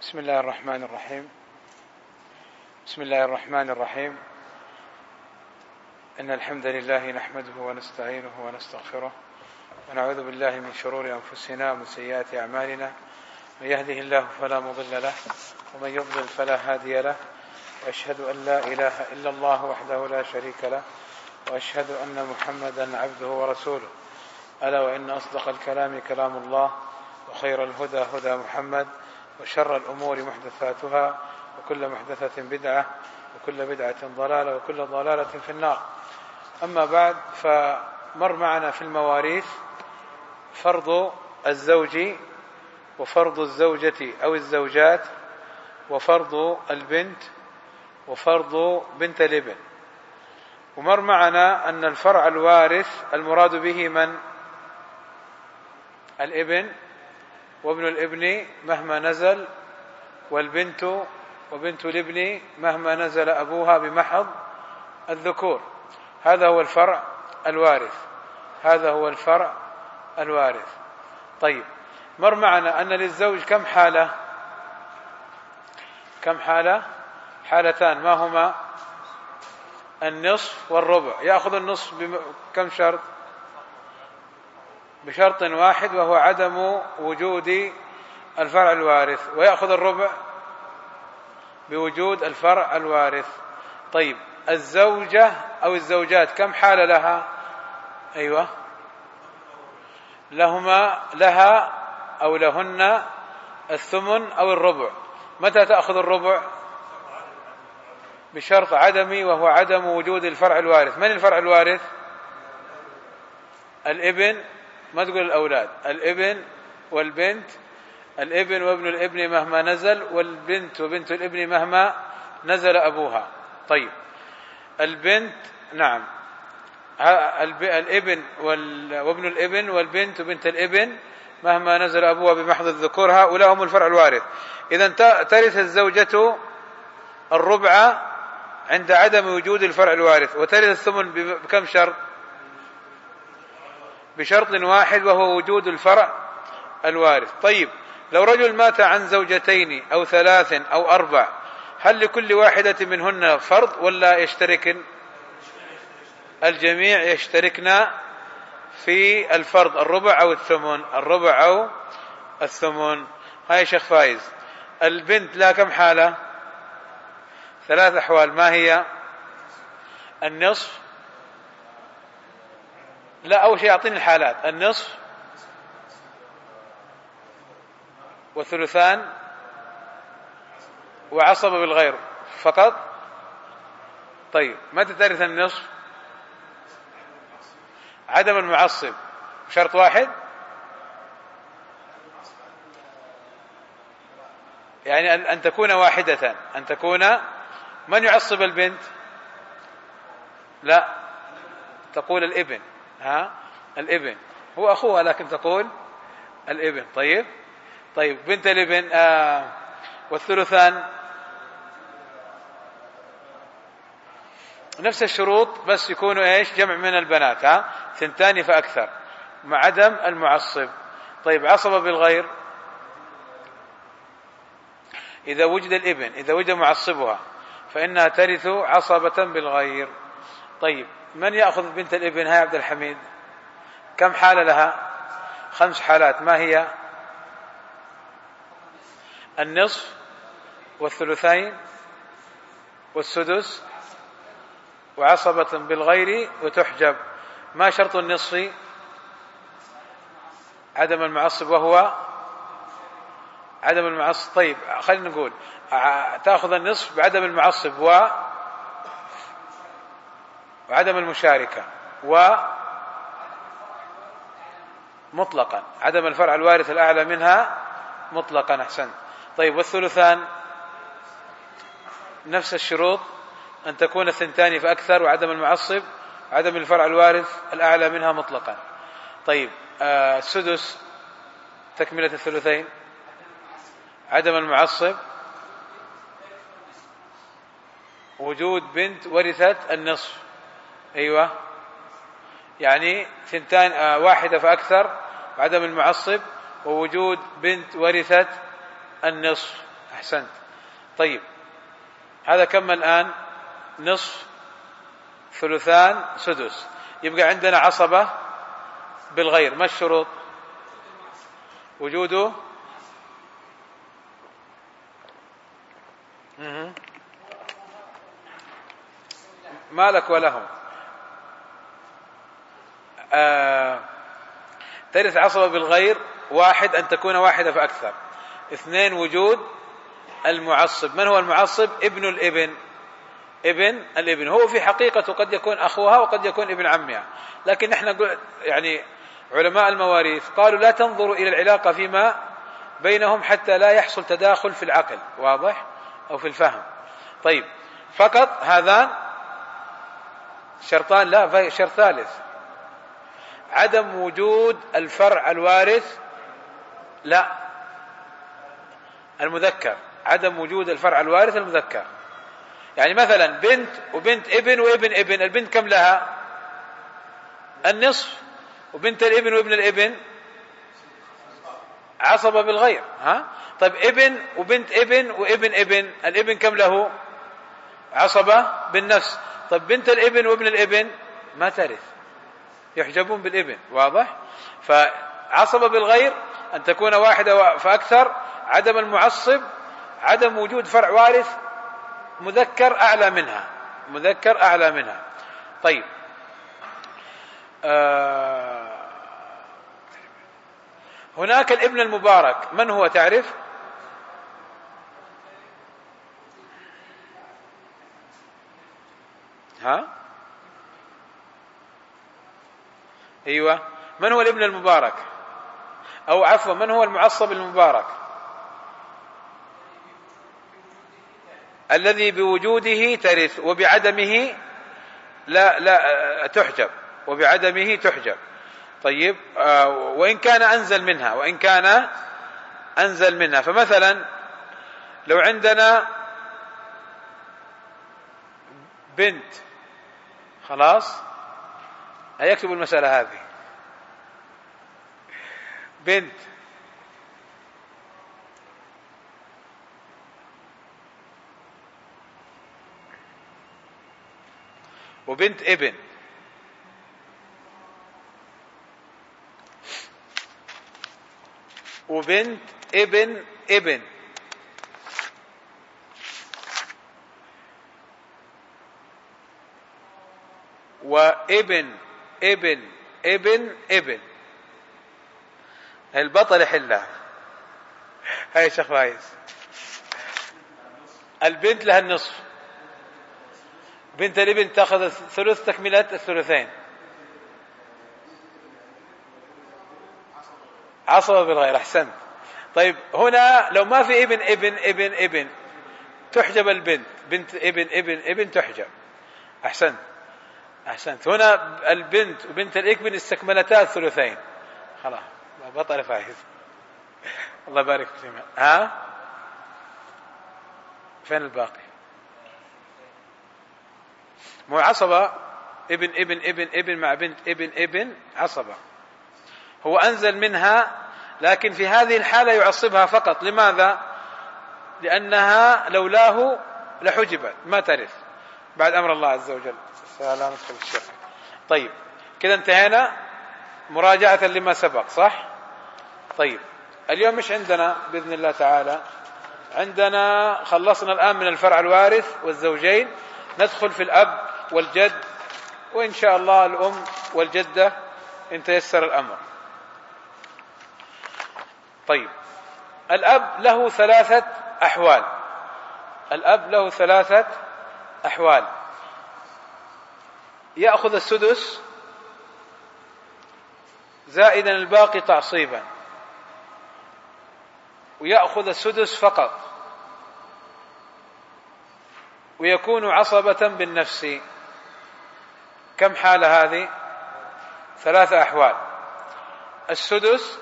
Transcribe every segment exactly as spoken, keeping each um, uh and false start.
بسم الله الرحمن الرحيم بسم الله الرحمن الرحيم إن الحمد لله نحمده ونستعينه ونستغفره ونعوذ بالله من شرور أنفسنا ومن سيئات أعمالنا. من يهده الله فلا مضل له ومن يضلل فلا هادي له، وأشهد أن لا إله إلا الله وحده لا شريك له، وأشهد أن محمدا عبده ورسوله. ألا وإن أصدق الكلام كلام الله، وخير الهدى هدى محمد، وشر الأمور محدثاتها، وكل محدثة بدعة، وكل بدعة ضلالة، وكل ضلالة في النار. أما بعد، فمر معنا في المواريث فرض الزوج وفرض الزوجة أو الزوجات، وفرض البنت وفرض بنت الابن. ومر معنا أن الفرع الوارث المراد به من؟ الابن وابن الابن مهما نزل، والبنت وبنت الابن مهما نزل أبوها بمحض الذكور. هذا هو الفرع الوارث هذا هو الفرع الوارث طيب، مر معنا أن للزوج كم حالة؟ كم حالة؟ حالتان. ما هما؟ النصف والربع. يأخذ النصف بكم شرط؟ بشرط واحد، وهو عدم وجود الفرع الوارث. ويأخذ الربع بوجود الفرع الوارث. طيب، الزوجة أو الزوجات كم حالة لها؟ أيوة، لهما لها أو لهن الثمن أو الربع. متى تأخذ الربع؟ بشرط عدمي، وهو عدم وجود الفرع الوارث. من الفرع الوارث؟ الابن، ما تقول الأولاد، الابن والبنت، الابن وابن الابن مهما نزل، والبنت وبنت الابن مهما نزل أبوها. طيب، البنت، نعم، الابن وابن الابن والبنت وبنت الابن مهما نزل أبوها بمحض الذكور، هؤلاء هم الفرع الوارث. إذن ترث الزوجة الربع عند عدم وجود الفرع الوارث، وترث الثمن بكم شرط؟ بشرط واحد، وهو وجود الفرع الوارث. طيب، لو رجل مات عن زوجتين أو ثلاث أو أربع، هل لكل واحدة منهن فرض ولا يشتركن؟ الجميع يشتركن في الفرض، الربع أو الثمن، الربع أو الثمن. هاي شيخ فايز، البنت لا كم حالة؟ ثلاث أحوال. ما هي؟ النصف، لا، أول شيء أعطيني الحالات. النصف والثلثان وعصب بالغير فقط. طيب، متى ترث النصف؟ عدم المعصب، شرط واحد، يعني أن تكون واحدة، أن تكون. من يعصب البنت؟ لا، تقول الابن. ها، الابن هو أخوها، لكن تقول الابن. طيب طيب بنت الابن. آه والثلثان نفس الشروط، بس يكونوا ايش؟ جمع من البنات، ها، ثنتان فأكثر، مع عدم المعصب. طيب، عصب بالغير، إذا وجد الابن، إذا وجد معصبها، فإنها ترث عصبة بالغير. طيب، من يأخذ بنت الابن؟ هاي عبد الحميد، كم حالة لها؟ خمس حالات. ما هي؟ النصف والثلثين والسدس وعصبة بالغير وتحجب. ما شرط النصف؟ عدم المعصب، وهو عدم المعصب. طيب، خلينا نقول تأخذ النصف بعدم المعصب و وعدم المشاركة ومطلقا عدم الفرع الوارث الأعلى منها مطلقا. أحسن. طيب، والثلثان نفس الشروط، أن تكون الثنتان فأكثر، وعدم المعصب، وعدم الفرع الوارث الأعلى منها مطلقا. طيب، آه السدس تكملة الثلثين، عدم المعصب، وجود بنت ورثت النصف. أيوة، يعني ثنتان، آه واحدة فأكثر، وعدم المعصب، ووجود بنت ورثت النصف. أحسنت. طيب هذا كم الآن؟ نصف، ثلثان، سدس. يبقى عندنا عصبة بالغير. ما الشروط؟ وجوده ما لك ولهم. آه ترث عصبة بالغير: واحد، أن تكون واحدة فأكثر. اثنين، وجود المعصب. من هو المعصب؟ ابن الابن. ابن الابن هو في حقيقته قد يكون أخوها وقد يكون ابن عمها، لكن نحن يعني علماء المواريث قالوا لا تنظروا إلى العلاقة فيما بينهم حتى لا يحصل تداخل في العقل، واضح، أو في الفهم. طيب فقط هذان شرطان؟ لا، شرط ثالث: عدم وجود الفرع الوارث. لا، المذكر. عدم وجود الفرع الوارث المذكر. يعني مثلا بنت وبنت ابن وابن ابن، البنت كم لها؟ النصف. وبنت الابن وابن الابن عصبة بالغير. ها طيب ابن وبنت ابن وابن ابن، الابن كم له؟ عصبة بالنفس. طيب بنت الابن وابن الابن ما ترث، يحجبون بالابن، واضح. فعصبة بالغير أن تكون واحدة فأكثر، عدم المعصب، عدم وجود فرع وارث مذكر أعلى منها، مذكر أعلى منها. طيب آه هناك الابن المبارك، من هو تعرف؟ ها أيوة، من هو الابن المبارك؟ أو عفوا، من هو المعصب المبارك؟ الذي بوجوده ترث وبعدمه لا لا تحجب، وبعدمه تحجب. طيب آه وإن كان أنزل منها، وإن كان أنزل منها. فمثلا لو عندنا بنت، خلاص هيكتب المسألة هذه: بنت وبنت ابن، وبنت ابن ابن، وابن ابن ابن ابن. البطل يحلها. هاي شيخ فايز. البنت لها النصف، بنت الابن تأخذ ثلث تكملة الثلثين. عصبة بالغير، أحسنت. طيب هنا لو ما في ابن ابن ابن ابن تحجب البنت، بنت ابن ابن ابن تحجب. أحسنت أحسنت. هنا البنت وبنت الابن استكملتا الثلثين، خلاص بطل فايز. الله يبارك فيكم. ها فين الباقي؟ مو عصبة ابن ابن ابن ابن مع بنت ابن ابن عصبة. هو أنزل منها، لكن في هذه الحالة يعصبها فقط. لماذا؟ لأنها لولاه لحجبت، ما ترث بعد أمر الله عز وجل. لا ندخل الشرك. طيب كذا انتهينا مراجعة لما سبق، صح؟ طيب اليوم مش عندنا بإذن الله تعالى، عندنا خلصنا الآن من الفرع الوارث والزوجين، ندخل في الأب والجد، وإن شاء الله الأم والجدة إن تيسر الأمر. طيب الأب له ثلاثة أحوال. الأب له ثلاثة أحوال: يأخذ السدس زائدا الباقي تعصيبا، ويأخذ السدس فقط، ويكون عصبة بالنفس. كم حالة هذه؟ ثلاثة أحوال: السدس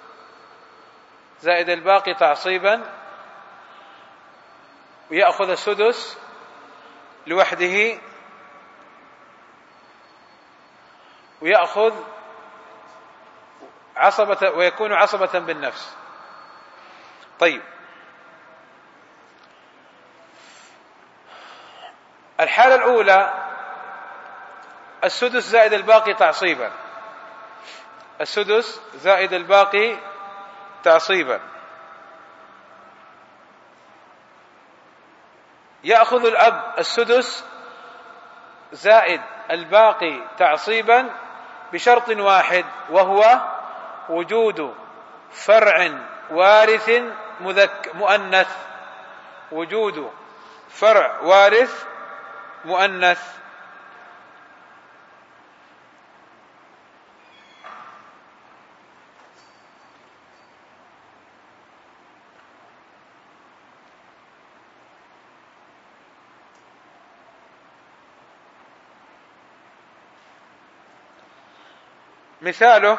زائد الباقي تعصيبا، ويأخذ السدس لوحده، ويأخذ عصبة ويكون عصبة بالنفس. طيب الحالة الأولى السدس زائد الباقي تعصيبا، السدس زائد الباقي تعصيبا. يأخذ الأب السدس زائد الباقي تعصيبا بشرط واحد، وهو وجود فرع وارث مذك مؤنث، وجود فرع وارث مؤنث. مثاله: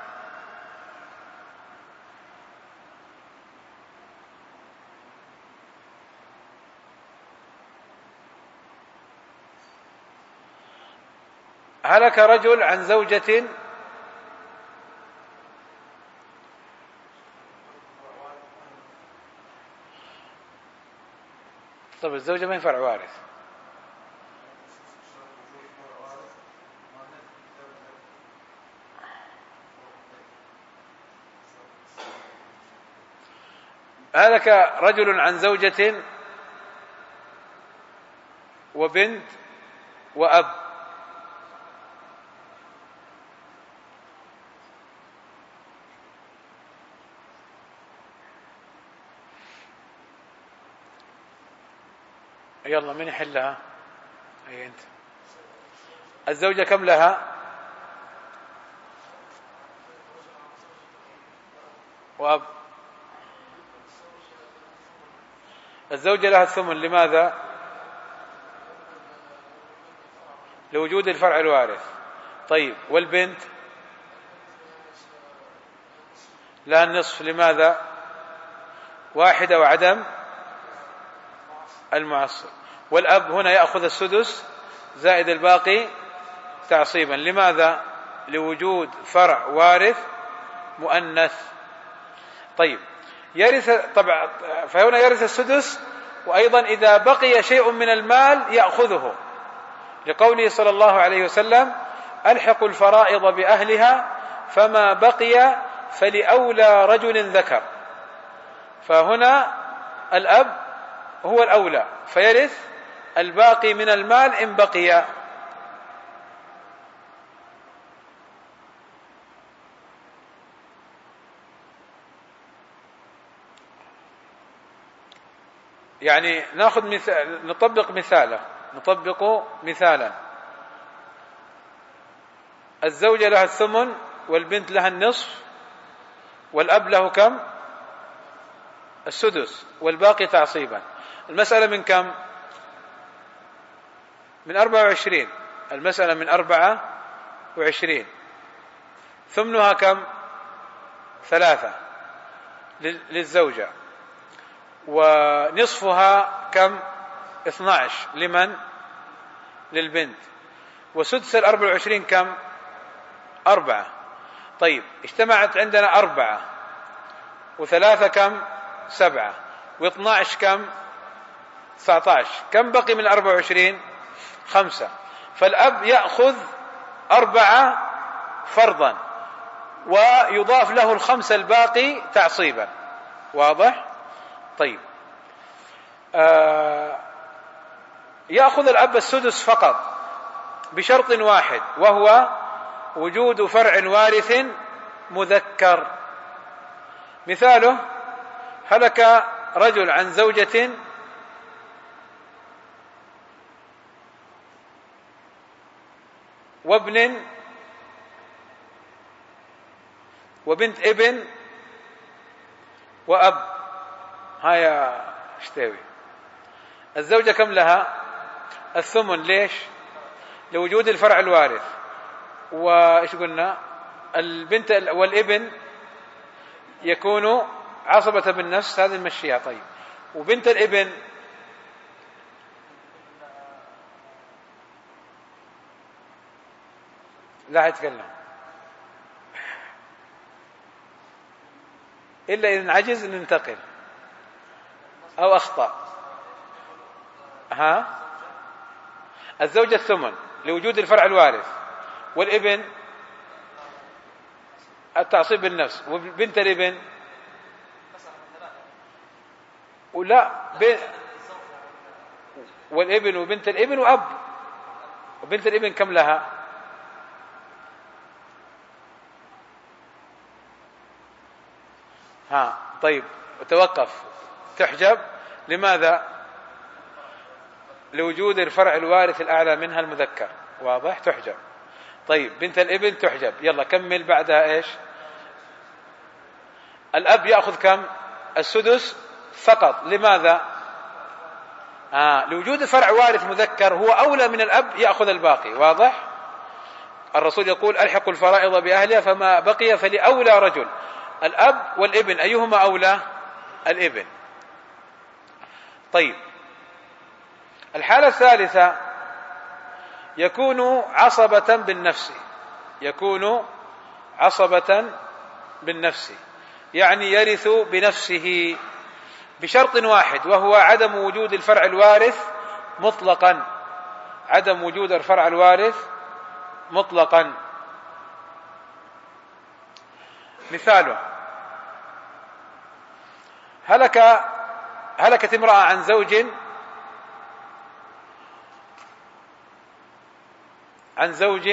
هلك رجل عن زوجة طب الزوجة ما ينفع وارث. هلك رجل عن زوجة وبنت وأب، يلا من يحلها؟ أي أنت. الزوجة كم لها؟ وأب. الزوجة لها الثمن، لماذا؟ لوجود الفرع الوارث. طيب والبنت لها النصف، لماذا؟ واحدة وعدم المعصب. والأب هنا يأخذ السدس زائد الباقي تعصيبا، لماذا؟ لوجود فرع وارث مؤنث. طيب يرث طبعا، فهنا يرث السدس، وأيضا إذا بقي شيء من المال يأخذه، لقوله صلى الله عليه وسلم: ألحقوا الفرائض بأهلها فما بقي فلأولى رجل ذكر. فهنا الأب هو الأولى فيرث الباقي من المال إن بقي. يعني ناخذ مثال، نطبق مثاله نطبق مثالا. الزوجة لها الثمن والبنت لها النصف والأب له كم؟ السدس والباقي تعصيبا. المسألة من كم؟ من أربعة وعشرين. المسألة من أربعة وعشرين. ثمنها كم؟ ثلاثة للزوجة، ونصفها كم؟ اثنى عشر. لمن؟ للبنت. وسدس الأربع وعشرين كم؟ أربعة. طيب اجتمعت عندنا أربعة وثلاثة كم؟ سبعة، واثنى عشر كم؟ تسعة عشر. كم بقي من الأربع وعشرين؟ خمسة. فالأب يأخذ أربعة فرضا ويضاف له الخمسة الباقي تعصيبا. واضح؟ طيب آه يأخذ الأب السدس فقط بشرط واحد، وهو وجود فرع وارث مذكر. مثاله: هلك رجل عن زوجة وابن وبنت ابن وأب. هيا اشتوي. الزوجة كم لها؟ الثمن. ليش؟ لوجود الفرع الوارث. وإيش قلنا؟ البنت والابن يكون عصبة بالنفس، هذه المشيئة. طيب وبنت الابن لا يتكلم إلا إذا عجز ننتقل أو أخطأ. ها الزوجة الثمن لوجود الفرع الوارث، والابن التعصيب بالنفس، وبنت الابن ولا بين والابن وبنت الابن وأب، وبنت الابن كم لها؟ ها طيب توقف. تحجب لماذا؟ لوجود الفرع الوارث الأعلى منها المذكر، واضح؟ تحجب. طيب بنت الابن تحجب. يلا كمل بعدها ايش؟ الأب يأخذ كم؟ السدس فقط. لماذا؟ آه لوجود فرع وارث مذكر هو أولى من الأب يأخذ الباقي، واضح؟ الرسول يقول ألحقوا الفرائض بأهلها فما بقي فلأولى رجل. الأب والابن أيهما أولى؟ الابن. طيب الحالة الثالثة يكون عصبة بالنفس، يكون عصبة بالنفس يعني يرث بنفسه بشرط واحد، وهو عدم وجود الفرع الوارث مطلقا، عدم وجود الفرع الوارث مطلقا. مثاله: هلك هلكت امرأة عن زوج عن زوج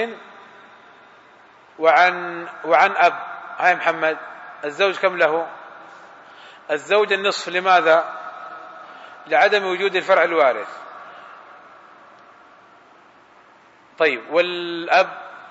وعن وعن أب. هاي محمد، الزوج كم له؟ الزوج النصف. لماذا؟ لعدم وجود الفرع الوارث. طيب والأب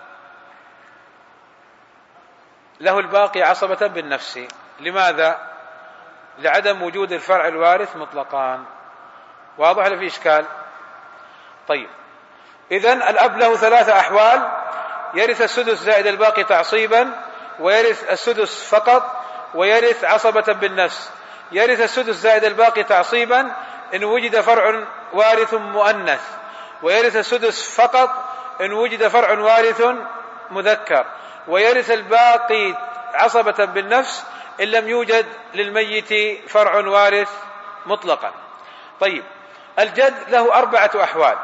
له الباقي عصبة بالنفس. لماذا؟ لعدم وجود الفرع الوارث مطلقان. واضح ولا في إشكال؟ طيب إذن الأب له ثلاثة أحوال: يرث السدس زائد الباقي تعصيبا، ويرث السدس فقط، ويرث عصبة بالنفس. يرث السدس زائد الباقي تعصيبا إن وجد فرع وارث مؤنث، ويرث السدس فقط إن وجد فرع وارث مذكر، ويرث الباقي عصبة بالنفس إن لم يوجد للميت فرع وارث مطلقا. طيب الجد له أربعة أحوال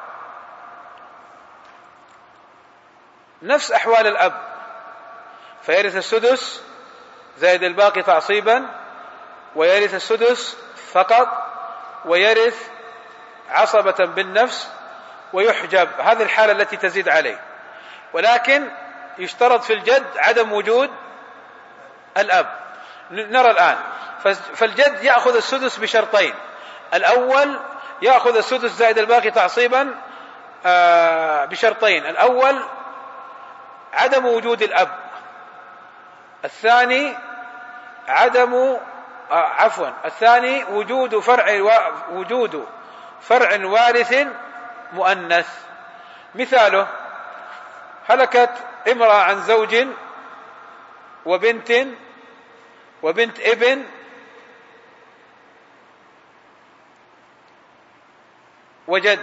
نفس أحوال الأب، فيرث السدس زائد الباقي تعصيبا، ويرث السدس فقط، ويرث عصبة بالنفس، ويحجب. هذه الحالة التي تزيد عليه، ولكن يشترط في الجد عدم وجود الأب. نرى الآن. فالجد يأخذ السدس بشرطين: الأول يأخذ السدس زائد الباقي تعصيبا بشرطين، الأول عدم وجود الأب، الثاني عدم عفوا الثاني وجود فرع وجود فرع وارث مؤنث. مثاله: هلكت امرأة عن زوج وبنت وبنت ابن وجد.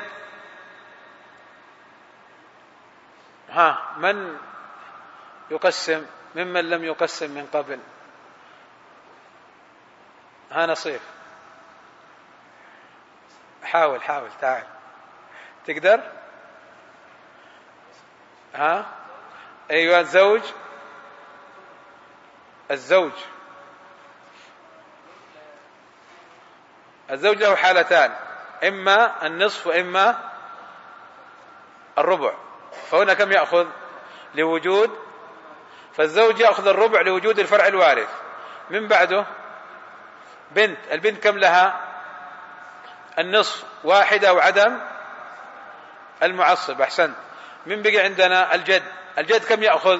ها من يقسم ممن لم يقسم من قبل؟ ها نصيف، حاول حاول تعال، تقدر؟ ها أيوة. الزوج الزوج الزوج له حالتان: إما النصف وإما الربع. فهنا كم يأخذ لوجود؟ فالزوج يأخذ الربع لوجود الفرع الوارث. من بعده بنت، البنت كم لها؟ النصف، واحدة وعدم المعصب. أحسنت. من بقي عندنا الجد، الجد كم يأخذ؟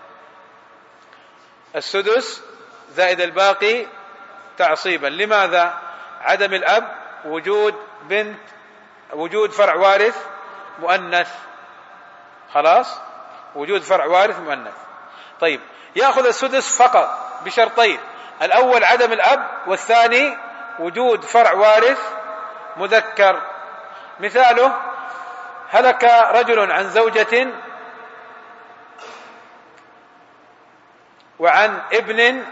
السدس زائد الباقي تعصيبا. لماذا؟ عدم الأب، وجود بنت، وجود فرع وارث مؤنث. خلاص، وجود فرع وارث مؤنث. طيب يأخذ السدس فقط بشرطين: الأول عدم الأب، والثاني وجود فرع وارث مذكر. مثاله: هلك رجل عن زوجة وعن ابن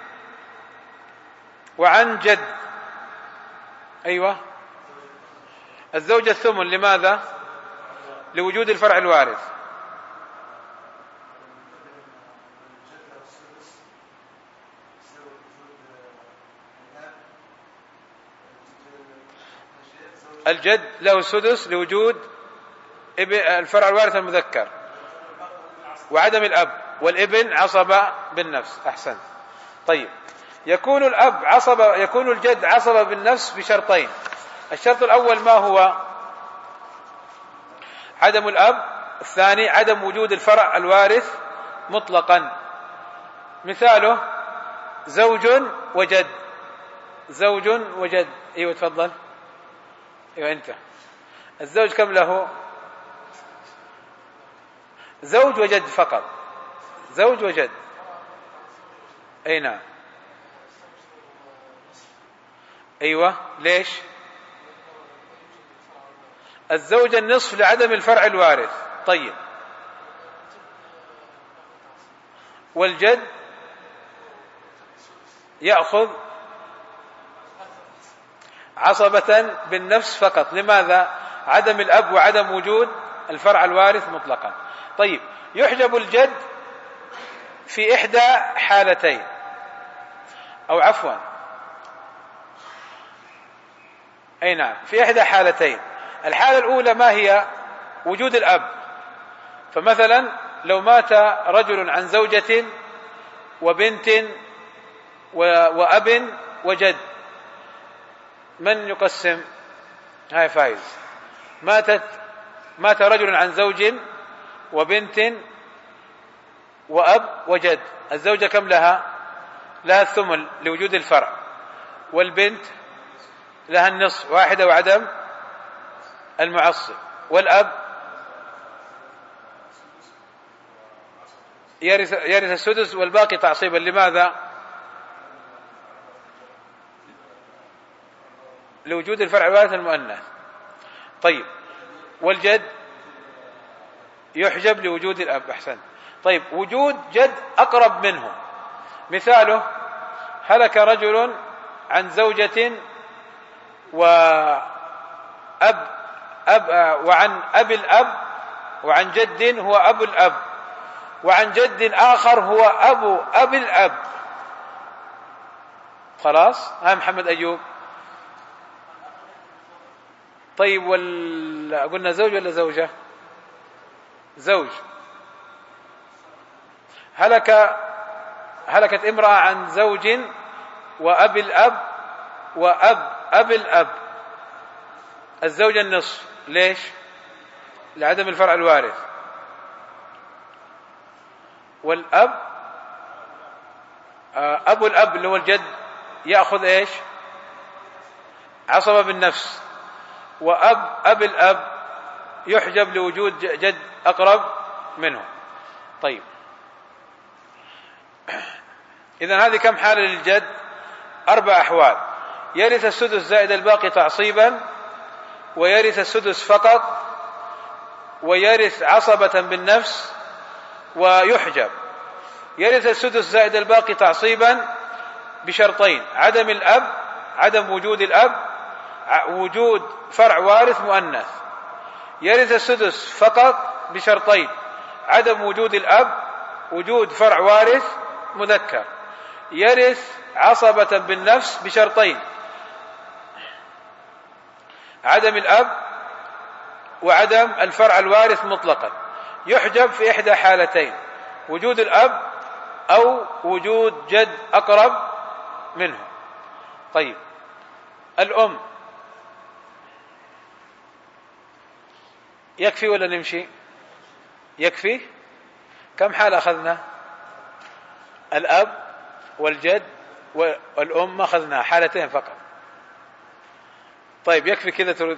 وعن جد. أيوة. الزوجة الثمن. لماذا؟ لوجود الفرع الوارث. الجد له السدس لوجود الفرع الوارث المذكر وعدم الأب، والابن عصبة بالنفس. أحسن. طيب، يكون الأب عصبة، يكون الجد عصبة بالنفس بشرطين. الشرط الأول ما هو؟ عدم الأب. الثاني عدم وجود الفرع الوارث مطلقا. مثاله زوج وجد. زوج وجد. ايوه تفضل. ايوه انت. الزوج كم له؟ زوج وجد فقط. زوج وجد. اي نعم. ايوه. ليش؟ الزوج النصف لعدم الفرع الوارث. طيب، والجد يأخذ عصبة بالنفس فقط. لماذا؟ عدم الأب وعدم وجود الفرع الوارث مطلقا. طيب، يحجب الجد في إحدى حالتين، أو عفوا أي نعم، في إحدى حالتين. الحالة الأولى ما هي؟ وجود الأب. فمثلا لو مات رجل عن زوجة وبنت وأب وجد، من يقسم؟ هاي فايز. ماتت مات رجل عن زوج وبنت وأب وجد. الزوجة كم لها؟ لها الثمن لوجود الفرع، والبنت لها النصف واحدة وعدم المعصب، والأب يرث يرث السدس والباقي تعصيبا. لماذا؟ لوجود الفرع الوارث المؤنث. طيب، والجد يحجب لوجود الأب. أحسن. طيب، وجود جد أقرب منه. مثاله هلك رجل عن زوجة وأب أب وعن أب الأب، وعن جد هو أب الأب، وعن جد آخر هو أبو أب الأب. خلاص. ها محمد أيوب. طيب، وال... قلنا زوج ولا زوجة؟ زوج. هلك هلكت امرأة عن زوج وأب الأب وأب أب الأب. الزوج النصف. ليش؟ لعدم الفرع الوارث. والأب أبو الأب اللي هو الجد يأخذ إيش؟ عصبة بالنفس. وأب أب الأب يحجب لوجود جد أقرب منه. طيب، إذن هذه كم حالة للجد؟ أربع أحوال. يرث السدس زائد الباقي تعصيبا، ويرث السدس فقط، ويرث عصبة بالنفس، ويحجب. يرث السدس زائد الباقي تعصيبا بشرطين: عدم الأب، عدم وجود الأب، وجود فرع وارث مؤنث. يرث السدس فقط بشرطين: عدم وجود الأب، وجود فرع وارث مذكر. يرث عصبة بالنفس بشرطين: عدم الأب وعدم الفرع الوارث مطلقا. يحجب في إحدى حالتين: وجود الأب أو وجود جد أقرب منه. طيب، الأم يكفي ولا نمشي؟ يكفي. كم حالة أخذنا؟ الأب والجد والأم ما أخذنا حالتين فقط. طيب، يكفي كذا ترد؟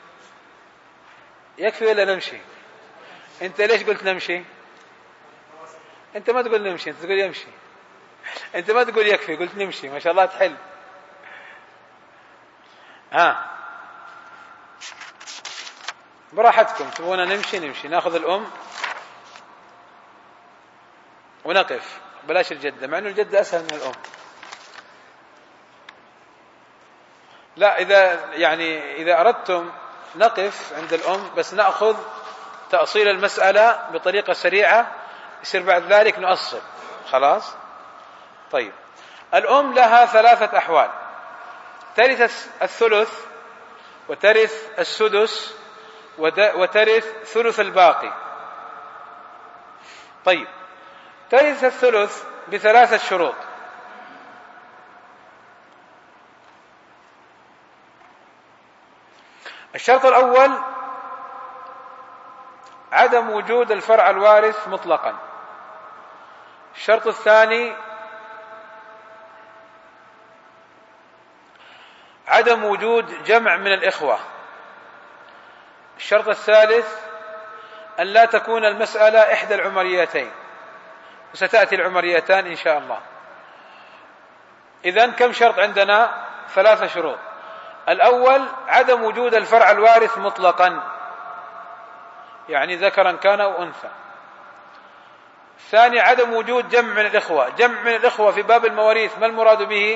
يكفي ولا نمشي؟ أنت ليش قلت نمشي؟ أنت ما تقول نمشي، أنت تقول يمشي. أنت ما تقول يكفي، قلت نمشي. ما شاء الله تحل. ها، براحتكم. تبغون نمشي نمشي، ناخذ الأم ونقف، بلاش الجدة، مع أنه الجدة أسهل من الأم. لا، إذا يعني إذا أردتم نقف عند الأم، بس نأخذ تأصيل المسألة بطريقة سريعة، يصير بعد ذلك نؤصل. خلاص؟ طيب، الأم لها ثلاثة أحوال: ترث الثلث، وترث السدس، وترث ثلث الباقي. طيب، ترث الثلث بثلاثة شروط. الشرط الأول عدم وجود الفرع الوارث مطلقا. الشرط الثاني عدم وجود جمع من الإخوة. الشرط الثالث أن لا تكون المسألة إحدى العمريتين، وستأتي العمريتان إن شاء الله. إذن كم شرط عندنا؟ ثلاثة شروط. الأول عدم وجود الفرع الوارث مطلقا، يعني ذكرا كان أو أنثى. الثاني عدم وجود جمع من الإخوة. جمع من الإخوة في باب المواريث ما المراد به؟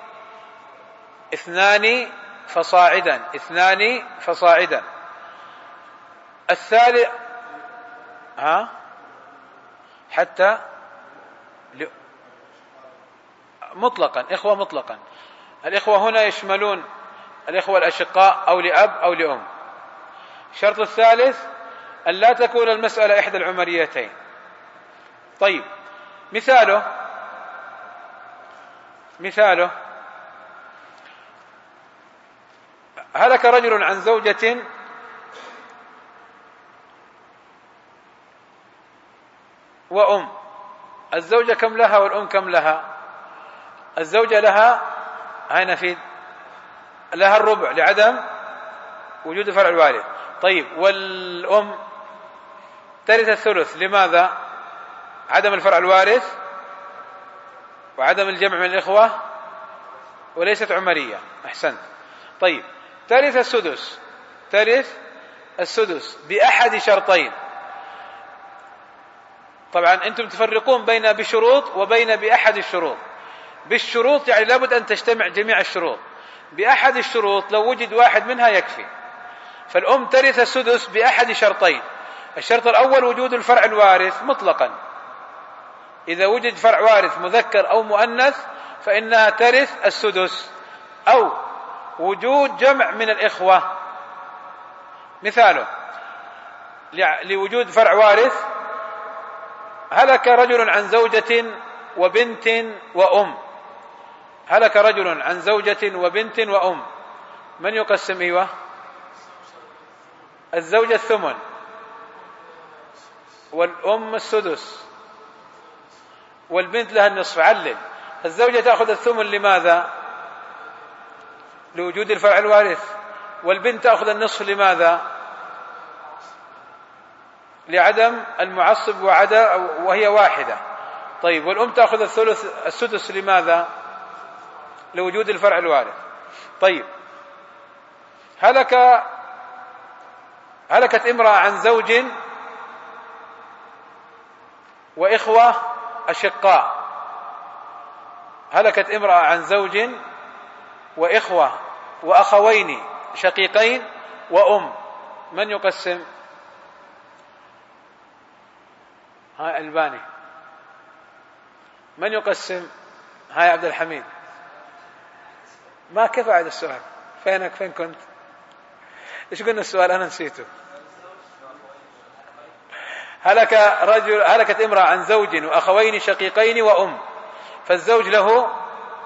اثنان فصاعدا، اثنان فصاعدا. الثالث ها حتى ل... مطلقا، إخوة مطلقا. الإخوة هنا يشملون الإخوة الأشقاء أو لأب أو لأم. الشرط الثالث أن لا تكون المسألة إحدى العمريتين. طيب، مثاله مثاله هلك رجل عن زوجة وأم. الزوجة كم لها والأم كم لها؟ الزوجة لها هاي نفيد لها الربع لعدم وجود فرع الوارث. طيب، والأم ترث الثلث. لماذا؟ عدم الفرع الوارث وعدم الجمع من الإخوة وليست عمرية. أحسنت. طيب، ترث السدس. ترث السدس بأحد شرطين. طبعا أنتم تفرقون بين بشروط وبين بأحد الشروط. بالشروط يعني لابد أن تجتمع جميع الشروط. بأحد الشروط لو وجد واحد منها يكفي. فالأم ترث السدس بأحد شرطين. الشرط الأول وجود الفرع الوارث مطلقا. إذا وجد فرع وارث مذكر أو مؤنث فإنها ترث السدس، أو وجود جمع من الإخوة. مثاله لوجود فرع وارث: هلك رجل عن زوجة وبنت وأم. هلك رجل عن زوجة وبنت وأم، من يقسم؟ إيوه، الزوجة الثمن والأم السدس والبنت لها النصف. علل. الزوجة تأخذ الثمن. لماذا؟ لوجود الفرع الوارث. والبنت تأخذ النصف. لماذا؟ لعدم المعصب وعدم وهي واحدة. طيب، والأم تأخذ الثلث السدس. لماذا؟ لوجود الفرع الوارث. طيب، هلك هلكت امرأة عن زوج وإخوة أشقاء. هلكت امرأة عن زوج وإخوة وأخوين شقيقين وأم، من يقسم؟ هاي الباني. من يقسم؟ هاي عبد الحميد. ما كيف عاد السؤال؟ فينك؟ فين كنت؟ إيش قلنا السؤال؟ أنا نسيته. هلك رجل هلكت امرأة عن زوج وأخوين شقيقين وأم، فالزوج له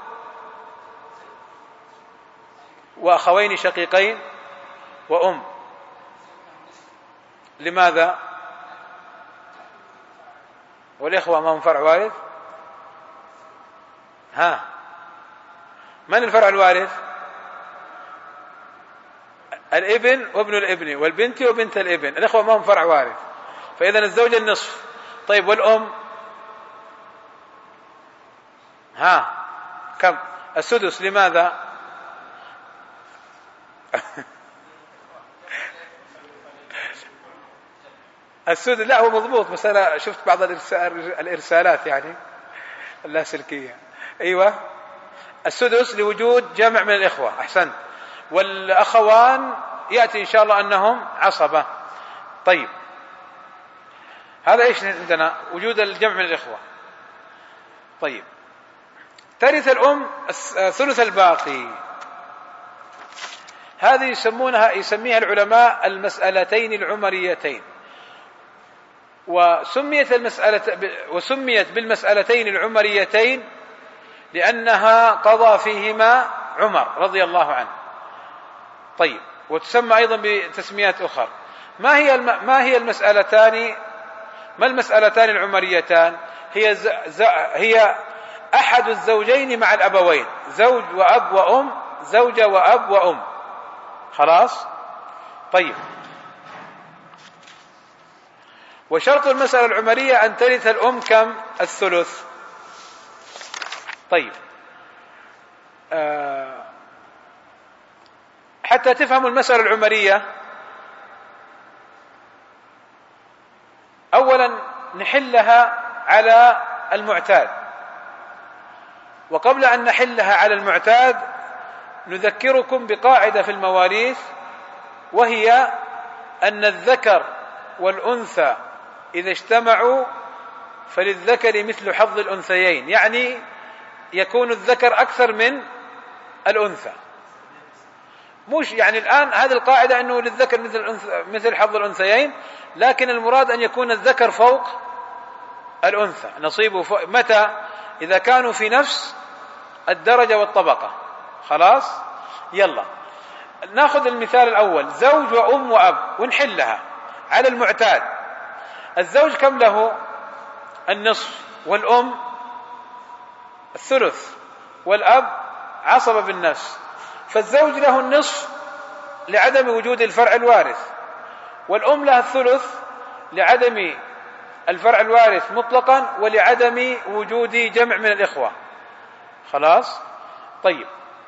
وأخوين شقيقين وأم. لماذا؟ والإخوة ما هم فرع وارث. ها، من الفرع الوارث؟ الابن وابن الابن والبنت وبنت الابن. الإخوة ما هم فرع وارث، فإذا الزوج النصف. طيب، والأم؟ ها كم؟ السدس. لماذا؟ السدس. لا، هو مضبوط، بس أنا شفت بعض الإرسالات يعني اللاسلكية. أيوة، السدس لوجود جمع من الإخوة. أحسنت. والأخوان يأتي إن شاء الله أنهم عصبة. طيب، هذا إيش عندنا؟ وجود الجمع من الإخوة. طيب، ترث الأم ثلث الباقي. هذه يسمونها يسميها العلماء المسألتين العمريتين، وسميت المسألة وسميت بالمسألتين العمريتين لأنها قضى فيهما عمر رضي الله عنه. طيب، وتسمى أيضا بتسميات أخرى. ما هي ما هي المسألتان ما المسألتان العمريتان؟ هي ز... ز... هي أحد الزوجين مع الأبوين، زوج وأب وأم، زوجة وأب وأم. خلاص؟ طيب، وشرط المسألة العمرية أن ترث الأم كم؟ الثلث. طيب، أه حتى تفهموا المسألة العمرية، أولا نحلها على المعتاد. وقبل أن نحلها على المعتاد نذكركم بقاعدة في المواريث، وهي أن الذكر والأنثى إذا اجتمعوا فللذكر مثل حظ الأنثيين، يعني يكون الذكر أكثر من الأنثى. مش يعني الآن هذه القاعدة أنه للذكر مثل مثل حظ الأنثيين، لكن المراد أن يكون الذكر فوق الأنثى، نصيبه فوق. متى؟ إذا كانوا في نفس الدرجة والطبقة. خلاص؟ يلا ناخذ المثال الأول، زوج وأم وأب، ونحلها على المعتاد. الزوج كم له؟ النصف، والأم الثلث، والأب عصبة بالنفس. فالزوج له النصف لعدم وجود الفرع الوارث، والأم لها الثلث لعدم الفرع الوارث مطلقا ولعدم وجود جمع من الإخوة. خلاص؟ طيب،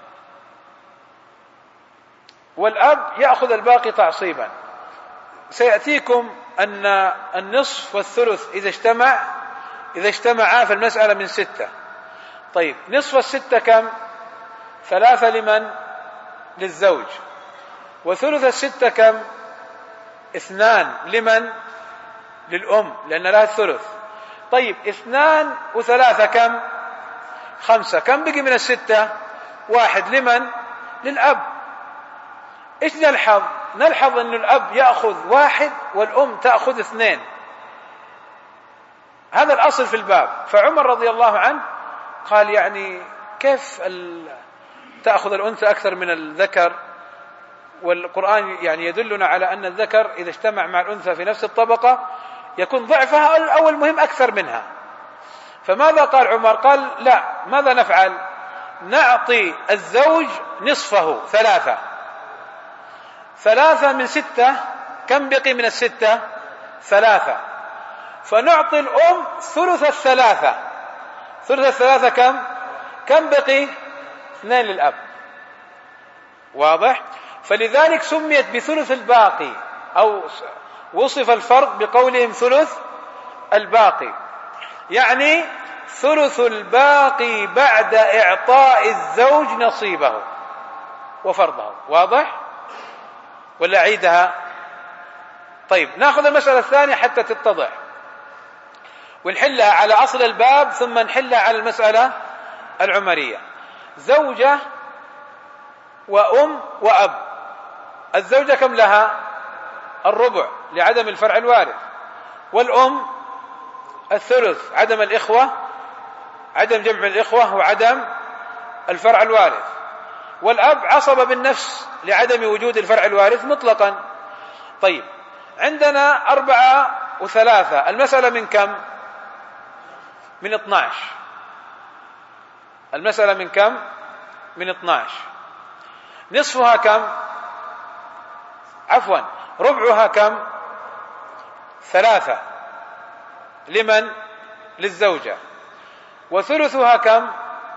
والأب يأخذ الباقي تعصيبا. سيأتيكم أن النصف والثلث إذا اجتمع إذا اجتمعا في المسألة من ستة. طيب، نصف الستة كم؟ ثلاثة لمن؟ للزوج. وثلث الستة كم؟ اثنان لمن؟ للأم، لأن لها الثلث. طيب، اثنان وثلاثة كم؟ خمسة. كم بقي من الستة؟ واحد لمن؟ للأب. إيش نلحظ؟ نلحظ أن الأب يأخذ واحد والأم تأخذ اثنين. هذا الأصل في الباب. فعمر رضي الله عنه قال يعني كيف تأخذ الأنثى أكثر من الذكر؟ والقرآن يعني يدلنا على أن الذكر إذا اجتمع مع الأنثى في نفس الطبقة يكون ضعفها أو المهم أكثر منها. فماذا قال عمر؟ قال لا، ماذا نفعل؟ نعطي الزوج نصفه، ثلاثة. ثلاثة من ستة، كم بقي من الستة؟ ثلاثة. فنعطي الأم ثلث الثلاثة. ثلث الثلاثة كم؟ كم بقي؟ اثنين للأب. واضح؟ فلذلك سميت بثلث الباقي، أو وصف الفرق بقولهم ثلث الباقي، يعني ثلث الباقي بعد إعطاء الزوج نصيبه وفرضه. واضح؟ ولا أعيدها؟ طيب، نأخذ المسألة الثانية حتى تتضح ونحلها على أصل الباب، ثم نحلها على المسألة العمرية. زوجة وأم وأب. الزوجة كم لها؟ الربع لعدم الفرع الوارث، والأم الثلث عدم الإخوة، عدم جمع الإخوة وعدم الفرع الوارث، والأب عصب بالنفس لعدم وجود الفرع الوارث مطلقا. طيب، عندنا أربعة وثلاثة. المسألة من كم؟ من اثناش. المسألة من كم؟ من اثناش. نصفها كم؟ عفوا ربعها كم؟ ثلاثة لمن؟ للزوجة. وثلثها كم؟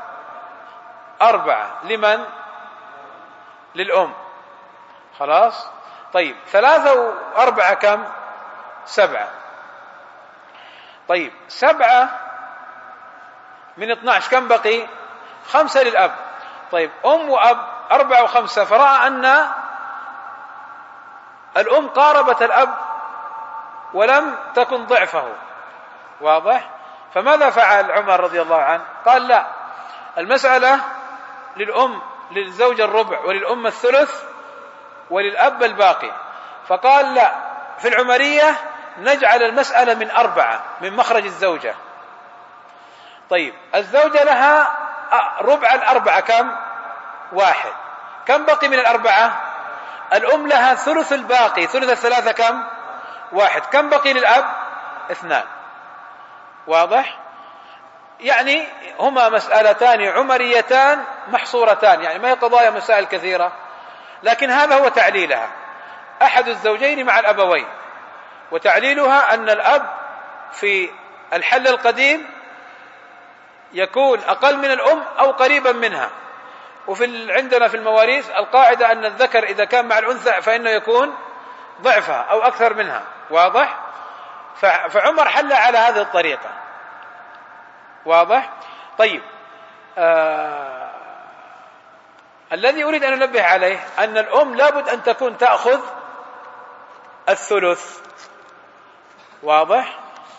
أربعة لمن؟ للأم. خلاص؟ طيب، ثلاثة وأربعة كم؟ سبعة. طيب، سبعة من اثناش كم بقي؟ خمسة للأب. طيب، أم وأب أربعة وخمسة، فرأى أن الأم قاربت الأب ولم تكن ضعفه. واضح؟ فماذا فعل عمر رضي الله عنه؟ قال لا، المسألة للأم للزوجة الربع وللأم الثلث وللأب الباقي. فقال لا، في العمرية نجعل المسألة من أربعة من مخرج الزوجة. طيب الزوجة لها ربع الأربعة كم؟ واحد. كم بقي من الأربعة؟ الأم لها ثلث الباقي، ثلث الثلاثة كم؟ واحد. كم بقي للأب؟ اثنان. واضح؟ يعني هما مسألتان عمريتان محصورتان، يعني ما هي قضايا مسائل كثيرة، لكن هذا هو تعليلها، أحد الزوجين مع الأبوين. وتعليلها أن الأب في الحل القديم يكون أقل من الأم أو قريبا منها. وفي عندنا في المواريث القاعدة أن الذكر إذا كان مع الأنثى فإنه يكون ضعفها أو أكثر منها. واضح؟ فعمر حل على هذه الطريقة. واضح؟ طيب آه... الذي أريد أن أنبه عليه أن الأم لابد أن تكون تأخذ الثلث. واضح؟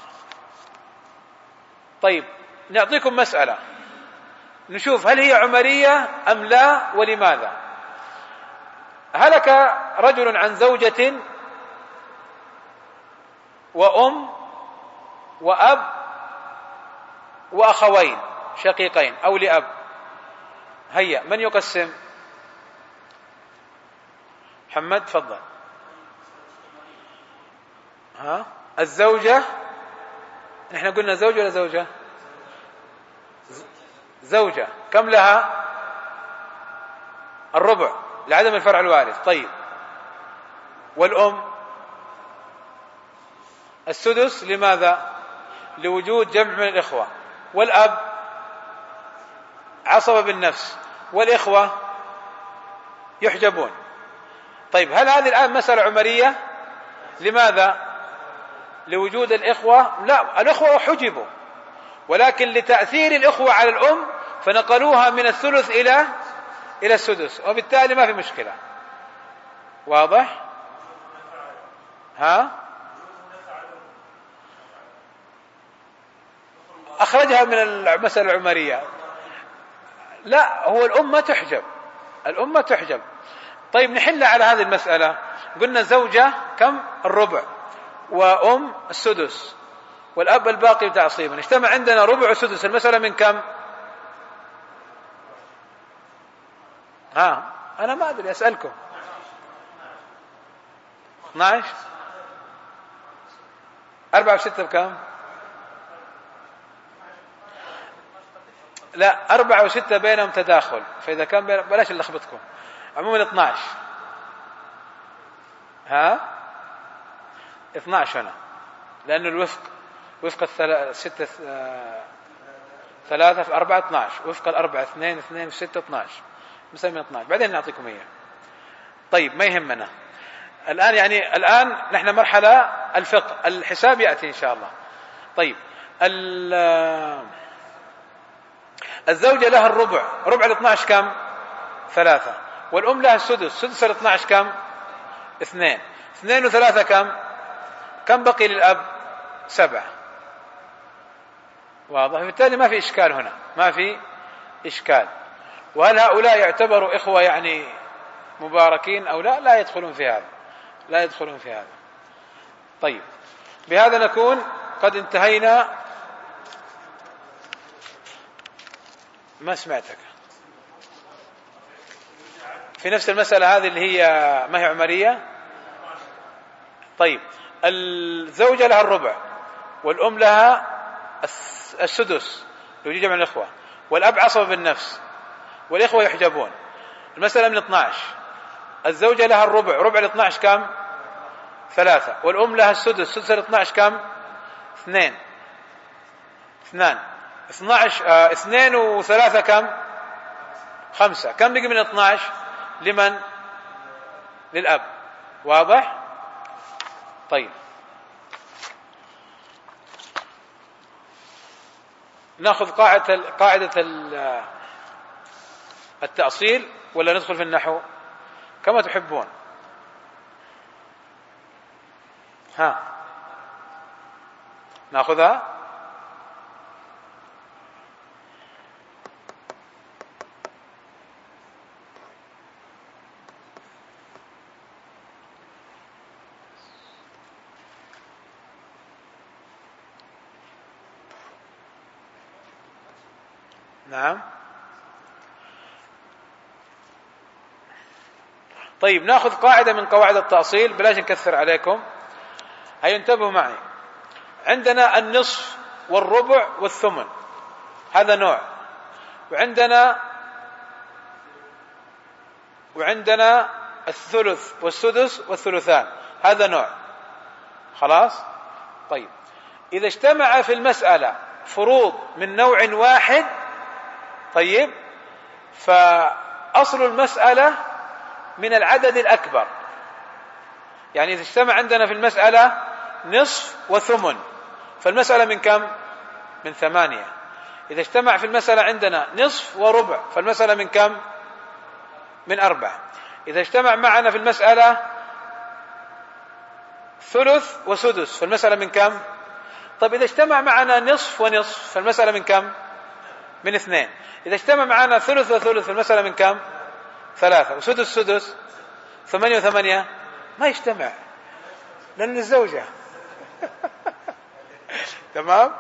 طيب نعطيكم مسألة نشوف هل هي عمرية أم لا ولماذا. هلك رجل عن زوجة وأم وأب وأخوين شقيقين أو لأب. هيا من يقسم؟ محمد تفضل. ها الزوجة، نحن قلنا زوجة ولا زوجة؟ زوجة. كم لها؟ الربع لعدم الفرع الوارث. طيب والأم السدس، لماذا؟ لوجود جمع من الإخوة. والأب عصبة بالنفس، والإخوة يحجبون. طيب هل هذه الآن مسألة عمرية؟ لماذا؟ لوجود الإخوة؟ لا، الإخوة حجبوا، ولكن لتأثير الإخوة على الأم فنقلوها من الثلث إلى إلى السدس، وبالتالي ما في مشكلة. واضح؟ ها؟ أخرجها من المسألة العمرية. لا، هو الأم ما تحجب، الأم ما تحجب. طيب نحل على هذه المسألة. قلنا زوجة كم؟ الربع، وأم السدس، والأب الباقي تعصيبا. اجتمع عندنا ربع وسدس، المسألة من كم؟ ها أنا ما أدري، أسألكم. اثناشر. أربعة وستة بكم؟ لا، أربعة وستة بينهم تداخل، فإذا كان بين... بلاش اللي أخبطكم. عموما اثناشر. ها اثناشر هنا، لأنه الوفق وفق الستة ثلاثة في أربعة اثناشر، وفق الأربعة اثنين اثنين في ستة اثناشر، مسمى اثناشر. بعدين نعطيكم إياه. طيب ما يهمنا الآن، يعني الآن نحن مرحلة الفقه، الحساب يأتي إن شاء الله. طيب الزوجة لها الربع، ربع الاثناشر كم؟ ثلاثة. والأم لها السدس، سدس الاثناشر كم؟ اثنين. اثنين وثلاثة كم؟ كم بقي للأب؟ سبعة. واضح؟ بالتالي ما في إشكال هنا، ما في إشكال. وهل هؤلاء يعتبروا إخوة يعني مباركين أو لا؟ لا يدخلون في هذا، لا يدخلون في هذا. طيب بهذا نكون قد انتهينا. ما سمعتك في نفس المسألة هذه اللي هي ما هي عمرية. طيب الزوجة لها الربع، والأم لها السدس لوجود جمع الإخوة، والأب عصبة بالنفس، والإخوة يحجبون. المسألة من اثناشر. الزوجة لها الربع، ربع الاثناشر كم؟ ثلاثة. والأم لها السدس، سدس الاثناشر كم؟ اثنين. اثنان. اثناشر اه اثنين وثلاثة كم؟ خمسة. كم بقي من اثناشر؟ لمن؟ للأب. واضح؟ طيب نأخذ قاعدة قاعدة التأصيل ولا ندخل في النحو كما تحبون؟ ها ناخذها. نعم. طيب ناخذ قاعدة من قواعد التأصيل بلاش نكثر عليكم. هيا انتبهوا معي. عندنا النصف والربع والثمن، هذا نوع. وعندنا وعندنا الثلث والسدس والثلثان، هذا نوع. خلاص. طيب إذا اجتمع في المسألة فروض من نوع واحد، طيب، فأصل المسألة من العدد الأكبر. يعني إذا اجتمع عندنا في المسألة نصف وثمن، فالمسألة من كم؟ من ثمانية. إذا اجتمع في المسألة عندنا نصف وربع، فالمسألة من كم؟ من أربعة. إذا اجتمع معنا في المسألة ثلث وسدس، فالمسألة من كم؟ طيب إذا اجتمع معنا نصف ونصف، فالمسألة من كم؟ من اثنين. إذا اجتمع معنا ثلث وثلث، فالمسألة من كم؟ ثلاثة. وسدس سدس، ثمانية وثمانية، ما يجتمع لأن الزوجة. تمام.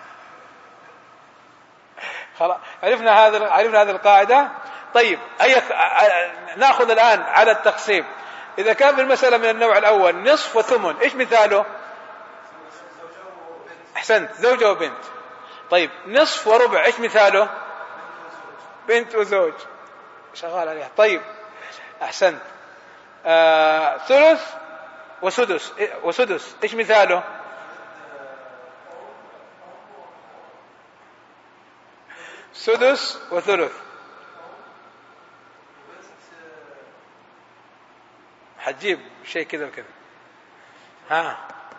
خلاص عرفنا هذا عرفنا هذه القاعدة. طيب أي نأخذ الآن على التقسيم. إذا كان في المسألة من النوع الأول نصف وثمن، إيش مثاله؟ أحسنت، زوجة وبنت. طيب نصف وربع، إيش مثاله؟ بنت وزوج، شغال عليها. طيب أحسنت. آه، ثلث وسدس وسدس، إيش مثاله؟ سدس وثلث. حتجيب شيء كذا وكذا. ها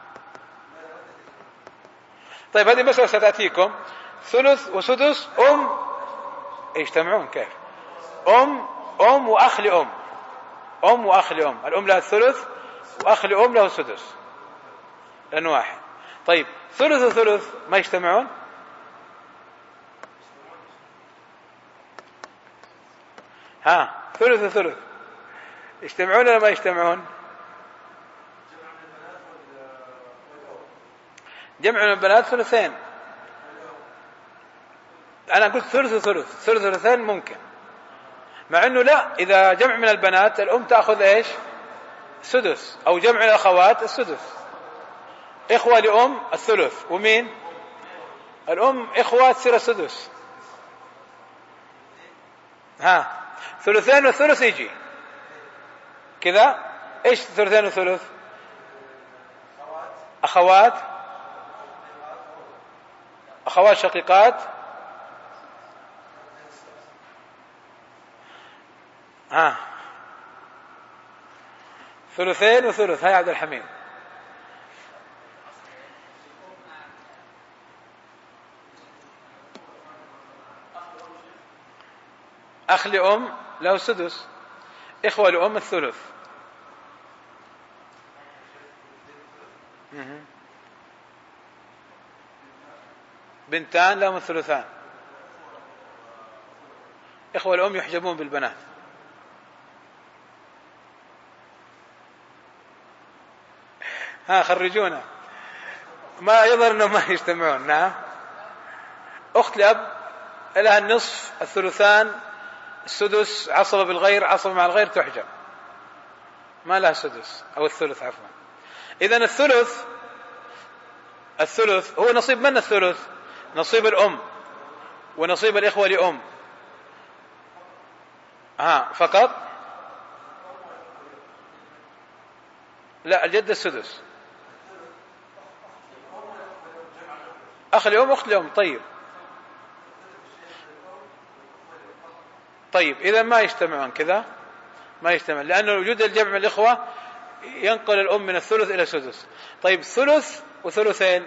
طيب هذه مسألة ستأتيكم. ثلث وسدس أم يجتمعون كيف؟ أم أم وأخ لأم. أم وأخ لأم، الأم لها الثلث وأخ لأم له السدس، لأنه واحد. طيب ثلث وثلث ما يجتمعون؟ ها ثلث وثلث يجتمعون ولا ما يجتمعون؟ جمع من البنات ثلثين. أنا قلت ثلث وثلث، ثلث وثلثين ممكن، مع أنه لا، إذا جمع من البنات الأم تأخذ إيش؟ سدس. أو جمع الأخوات السدس. إخوة لأم الثلث، ومين؟ الأم إخوات سر السدس. ها ثلثين وثلث يجي كذا. إيش ثلثين وثلث؟ أخوات أخوات شقيقات. ها ثلثين وثلث. هاي عبد الحميد. أخ لأم له السدس، إخوة لأم الثلث. بنتان لهم الثلثان. إخوة الأم يحجبون بالبنات. ها خرجونا. ما يظهر أنهم ما يجتمعون. نعم. أخت لأب لها النصف، الثلثان، السدس، عصبة بالغير، عصبة مع الغير، تحجب، ما لها سدس أو الثلث عفوا. إذن الثلث الثلث هو نصيب من؟ الثلث نصيب الأم ونصيب الإخوة لأم. ها فقط. لا، الجد السدس. أخ لأم أخت لأم. طيب طيب إذا ما يجتمعون كذا، ما يجتمع، لأن وجود الجمع من الإخوة ينقل الأم من الثلث إلى السدس. طيب ثلث وثلثين،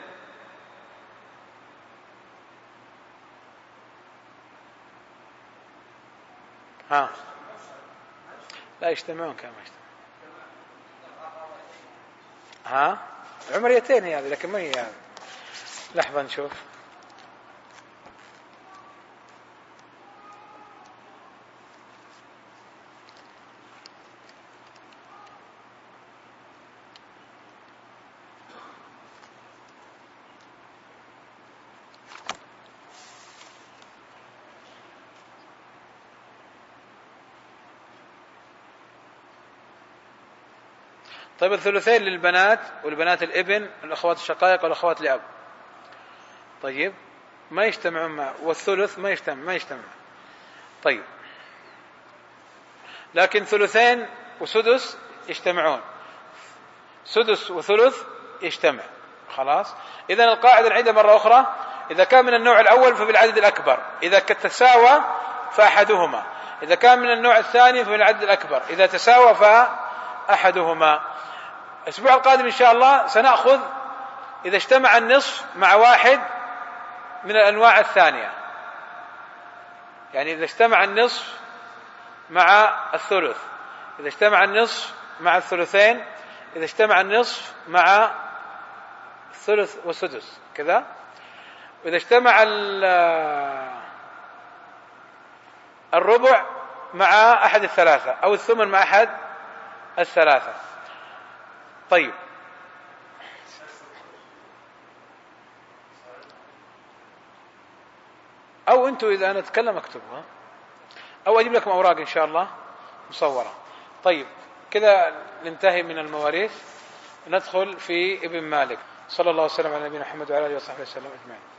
ها لا يجتمعون كما يجتمع. ها عمريتين هي هذه، لكن ما هي هذه. لحظة نشوف. طيب الثلثين للبنات والبنات الابن الأخوات الشقائق والأخوات لأب، طيب ما يجتمعون مع، والثلث ما يجتمع ما يجتمع طيب، لكن ثلثين وسدس يجتمعون، سدس وثلث يجتمع، خلاص. إذن القاعدة نعيدها مرة أخرى، إذا كان من النوع الأول فبالعدد الأكبر، إذا تساوى فأحدهما، إذا كان من النوع الثاني فبالعدد الأكبر، إذا تساوى فأحدهما. الأسبوع القادم إن شاء الله سنأخذ إذا اجتمع النصف مع واحد من الأنواع الثانية، يعني إذا اجتمع النصف مع الثلث، إذا اجتمع النصف مع الثلثين، إذا اجتمع النصف مع الثلث والسدس كذا، وإذا اجتمع الربع مع أحد الثلاثة أو الثمن مع أحد الثلاثة. طيب أو أنتوا إذا أنا أتكلم أكتبها أو أجيب لكم أوراق إن شاء الله مصورة. طيب كذا ننتهي من المواريث، ندخل في ابن مالك. صلى الله وسلم على نبينا محمد وعلى آله وصحبه وسلم أجمعين.